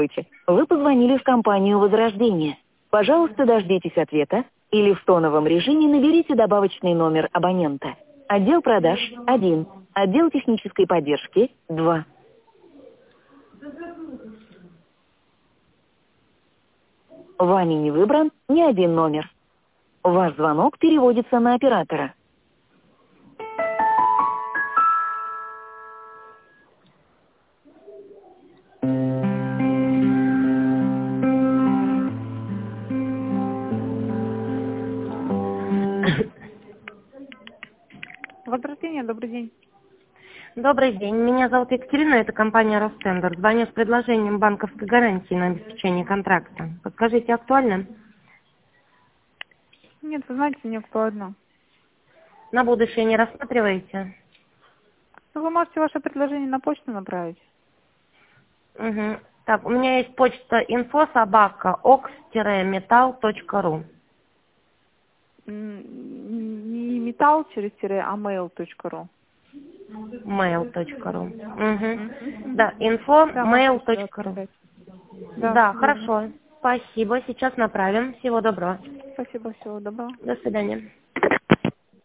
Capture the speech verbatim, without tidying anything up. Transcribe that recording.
Вы позвонили в компанию «Возрождение». Пожалуйста, дождитесь ответа или в тоновом режиме наберите добавочный номер абонента. Отдел продаж – один. Отдел технической поддержки – два. Вами не выбран ни один номер. Ваш звонок переводится на оператора. Возрождение, добрый день. Добрый день. Меня зовут Екатерина, это компания Ростендер. Звоню с предложением банковской гарантии на обеспечение контракта. Подскажите, актуально? Нет, вы знаете, не актуально. На будущее не рассматриваете? Ну, вы можете ваше предложение на почту направить. Угу. Так, у меня есть почта инфо собака окс металл точка ру. Не металл через тире, а mail точка ру. mail точка ру. Угу. Да, инфо mail точка ру. Да, да, хорошо. Спасибо. Сейчас направим. Всего доброго. Спасибо, всего доброго. До свидания.